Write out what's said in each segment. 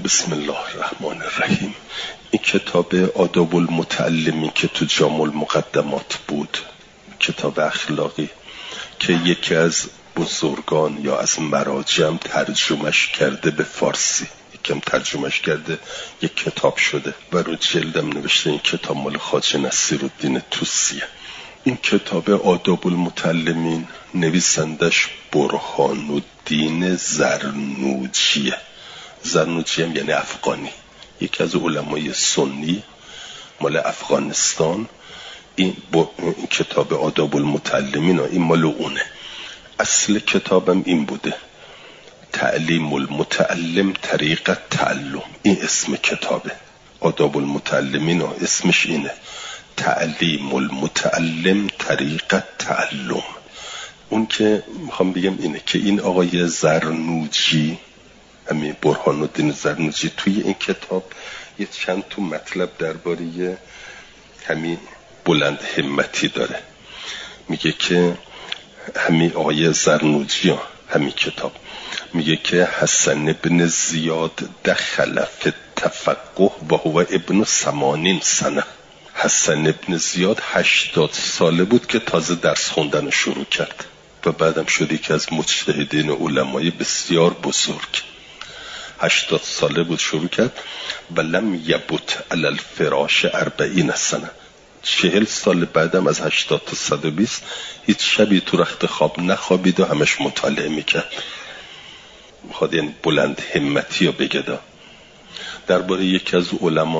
بسم الله الرحمن الرحیم. این کتاب آداب المتعلمین که تو جامع المقدمات بود، کتاب اخلاقی که یکی از بزرگان یا از مراجم ترجمهش کرده به فارسی، یکم ترجمهش کرده، یک کتاب شده و رو جلدم نوشته. این کتاب مال خواجه نصیرالدین طوسیه. این کتاب آداب المتعلمین نویسندش برهان‌الدین زرنوجیه. زرنوجی هم یعنی افغانی، یکی از علمای سنی مال افغانستان. این کتاب آداب المتعلمین این مال اونه. اصل کتابم این بوده: تعلیم المتعلم طریق تعلم. این اسم کتابه. آداب المتعلمین اسمش اینه، تعلیم المتعلم طریق تعلم. اون که میخوام بگم اینه که این آقای زرنوجی، همین برهان‌الدین زرنوجی، توی این کتاب یه چند تا مطلب درباره همین بلند همتی داره. میگه که همین آقای زرنوجی همین کتاب میگه که حسن ابن زیاد دخل فی التفقه و هو ابن 80 سنه. حسن ابن زیاد 80 ساله بود که تازه درس خوندن شروع کرد و بعدم شد یکی از مجتهدین علمای بسیار بزرگ. 80 ساله بود شروع کرد و لم یبت علی الفراش 40 سنه. 40 سال بعدم از 80 تا 120 هیچ شبی تو رخت خواب نخوابید و همش مطالعه میکرد. میخواد یعنی بلند همتی رو بگه. درباره یکی از علما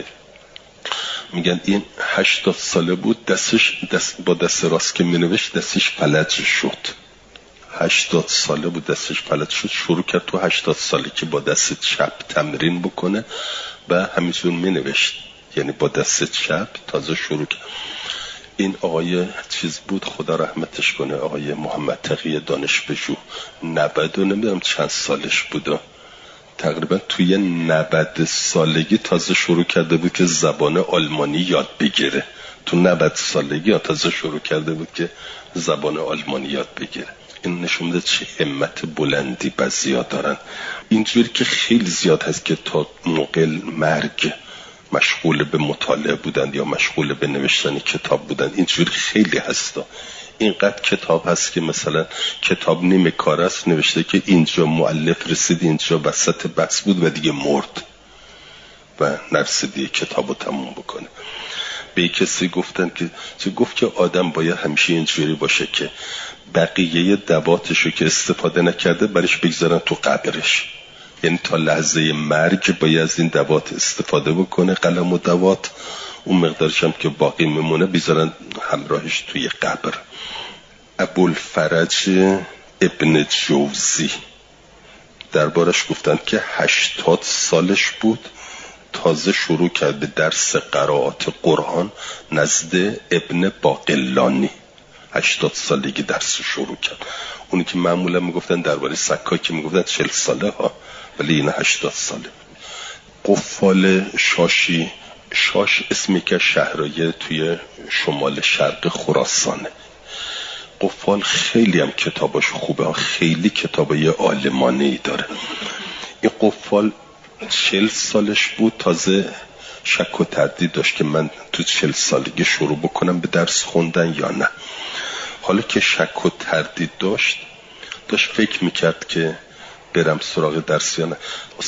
میگن این 80 ساله بود، با دست راست که مینوشت دستش فلج شد. 80 ساله بود دستش فلج شد. شروع کرد تو 80 ساله که با دست چپ تمرین بکنه و همینجور مینوشت، یعنی با دست چپ تازه شروع کرد. این آقای چیز بود، خدا رحمتش کنه، آقای محمد تقی دانشپژوه. 90 نمیدونم چند سالش بود، تقریبا توی 90 سالگی تازه شروع کرده بود که زبان آلمانی یاد بگیره. تو 90 سالگی تازه شروع کرده بود که زبان آلمانی یاد بگیره. این نشون میده چه همت بلندی بعضیا دارن. اینجوری که خیلی زیاد هست که تا موقع مرگ مشغول به مطالعه بودن یا مشغول به نوشتن کتاب بودن. اینجوری خیلی هستا. اینقدر کتاب هست که مثلا کتاب نیمه کار است، نوشته که اینجا مؤلف رسید، اینجا وسط بحث بود و دیگه مرد و نرسیدی کتابو تموم بکنه. به کسی گفتن که گفت که آدم باید همیشه اینجوری باشه که بقیه دواتشو که استفاده نکرده برش بگذارن تو قبرش. یعنی تا لحظه مرگ باید از این دوات استفاده بکنه، قلم و دوات، اون مقدارش هم که باقی میمونه بیزارن همراهش توی قبر. ابوالفرج ابن جوزی دربارش گفتن که 80 سالش بود، تازه شروع کرد به درس قرائات قرآن نزد ابن باقلانی. 80 سالگی درس شروع کرد. اونی که معمولا میگفتن درباره سکاکی میگفتن 40 ساله ها، ولی این 80 ساله. قفال شاشی، شاش اسمی که شهرهای توی شمال شرق خراسانه. قفال خیلی هم کتاباش خوبه، خیلی کتابای آلمانی داره. این قفال 40 سالش بود، تازه شک و تردید داشت که من تو 40 سالگی شروع بکنم به درس خوندن یا نه. حالا که شک و تردید داشت فکر میکرد که برم سراغ درس یا نه.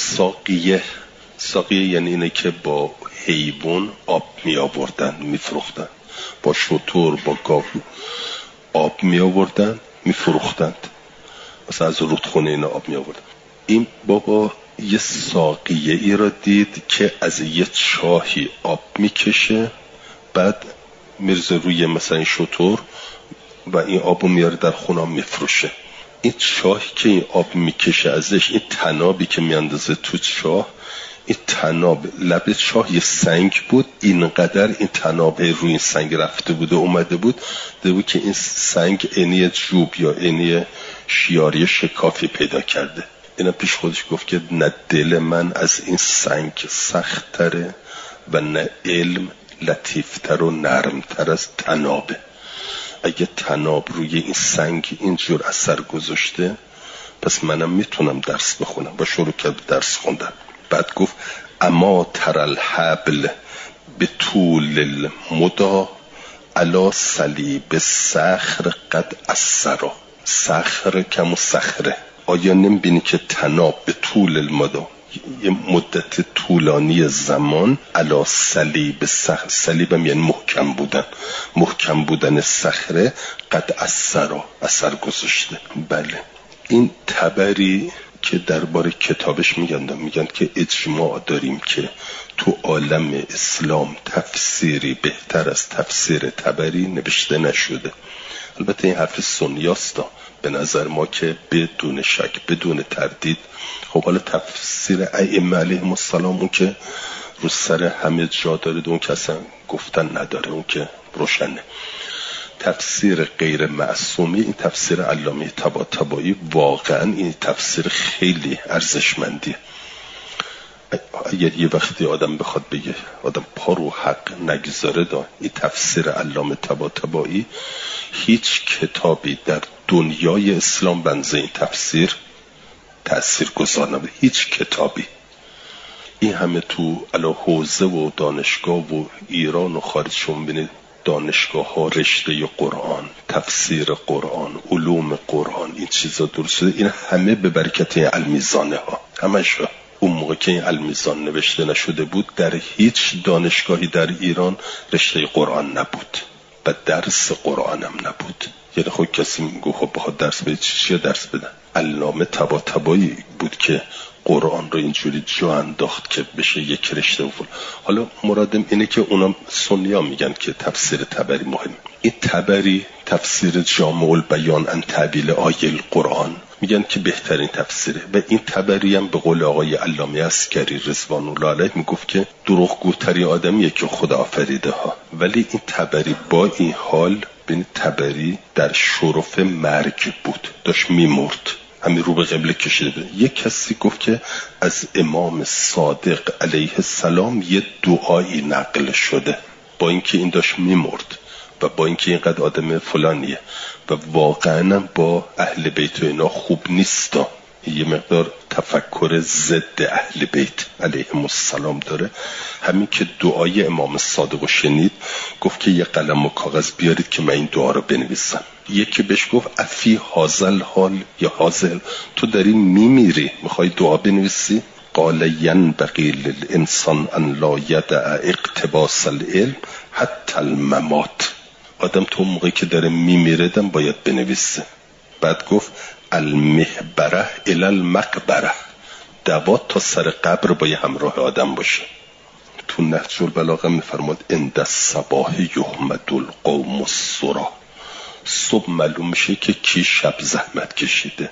ساقیه یعنی اینه که با حیوان آب می آوردن می فروختن، با شتر با گاو آب می آوردن می فروختند، مثلا از رودخونه اینا آب می آوردن. این بابا یه ساقیه ای را دید که از یه چاهی آب می کشه، بعد میرزه روی مثلا این شتر و این آبو میاره در خونه می فروشه. این چاهی که این آب می کشه ازش، این تنابی که می اندازه تو چاه، این تناب لب چاه یه سنگ بود، اینقدر این تناب روی این سنگ رفته بود و اومده بود دیدو که این سنگ اینی جوب یا اینی شیاری شکافی پیدا کرده. اینا پیش خودش گفت که نه دل من از این سنگ سخت تره و نه علم لطیفتر و نرمتر از تنابه. اگه تناب روی این سنگ اینجور اثر گذاشته، پس منم میتونم درس بخونم. و شروع کرد درس خوندن. بعد گفت اما تر الحبل به طول المدا علا صلیب صخر قد اثرا. صخر کم و صخره، آیا نمیبینی که طناب به طول المدا، یه مدت طولانی زمان، علا صلیب صخر، صلیبم یعنی محکم بودن صخره، قد اثر گذاشته. بله، این طبری که درباره کتابش میگن که اجماع داریم که تو عالم اسلام تفسیری بهتر از تفسیر طبری نوشته نشده. البته این حرف سنیاستا، به نظر ما که بدون شک بدون تردید. خب حالا تفسیر ائمه علیهم السلام اون که رو سر همه جا داره، اون که اصلا گفتن نداره، اون که روشنه. تفسیر غیر معصومی، این تفسیر علامه طباطبایی، واقعا این تفسیر خیلی ارزشمندیه. اگر یه وقتی آدم بخواد بگه آدم پا رو حق نگذاره، این تفسیر علامه طباطبایی هیچ کتابی در دنیای اسلام بنزه این تفسیر تأثیرگذار نبوده. هیچ کتابی. این همه تو علا حوزه و دانشگاه و ایران و خارج شما بینید دانشگاه ها رشته قرآن، تفسیر قرآن، علوم قرآن، این چیزا درست شده. این همه به برکت المیزانه ها، همش. اون موقع که این المیزان نوشته نشده بود در هیچ دانشگاهی در ایران رشته قرآن نبود و درس قرآن هم نبود. یعنی خب کسی میگه خب بخواد درس بده چیه درس بدن؟ علامه طباطبایی بود که قرآن رو اینجوری جا انداخت که بشه یک رشته. حالا مرادم اینه که اونا سنیا میگن که تفسیر طبری مهم. این طبری تفسیر جامع البیان عن تعبیل آیه القرآن میگن که بهترین تفسیره. و این طبری هم به قول آقای علامه عسکری رضوان الله علیه میگفت که دروغگوترین آدمیه که خدا آفریده ها. ولی این طبری با این حال، ببین طبری در شرف مرگ بود، داشت میمرد، همین رو به قبله کشیده بود. یک کسی گفت که از امام صادق علیه السلام یه دعایی نقل شده، با اینکه این داشت میمرد و با اینکه اینقدر آدم فلانیه و واقعا با اهل بیت و اینا خوب نیستا، یه مقدار تفکر ضد اهل بیت علیهم السلام داره. همین که دعای امام صادق شنید گفت که یه قلم و کاغذ بیارید که من این دعا رو بنویسم. یکی بهش گفت افی حاضل حال یا حاضل، تو داری میمیری میخوای دعا بنویسی؟ قال ینبغی للانسان ان لا یدع اقتباس العلم حتی الممات. آدم تو موقعی که داره میمیردم باید بنویسه. بعد گفت المحبره الی المقبره، دوات تا سر قبر با همراه آدم باشه. تو نهج البلاغه میفرماد عند الصباح یحمد القوم الصرا، صبح معلوم میشه که کی شب زحمت کشیده،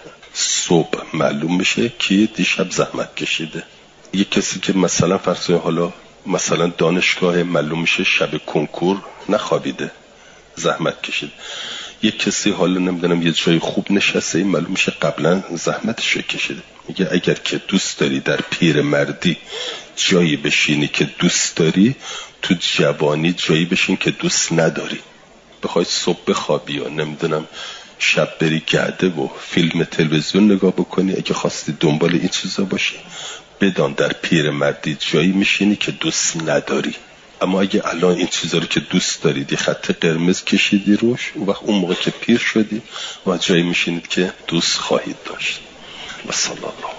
صبح معلوم میشه کی دیشب زحمت کشیده. یک کسی که مثلا فرض حالا مثلا دانشگاه معلوم میشه شب کنکور نخوابیده زحمت کشید. یک کسی حالا نمیدونم یه جای خوب نشسته، این معلوم میشه قبلا زحمتش کشیده. میگه اگر که دوست داری در پیرمردی جایی بشینی که دوست داری، تو جوانی جایی بشین که دوست نداری. بخوای صبح بخوابی یا نمیدونم شب بری گرده و فیلم تلویزیون نگاه بکنی، اگه خواستی دنبال این چیزا باشی، بدان در پیرمردی جایی میشینی که دوست نداری. اما اگه الان این چیزا رو که دوست دارید خط قرمز کشیدی روش، اون وقت اون موقع که پیر شدی و جایی میشینید که دوست خواهید داشت. و صلی الله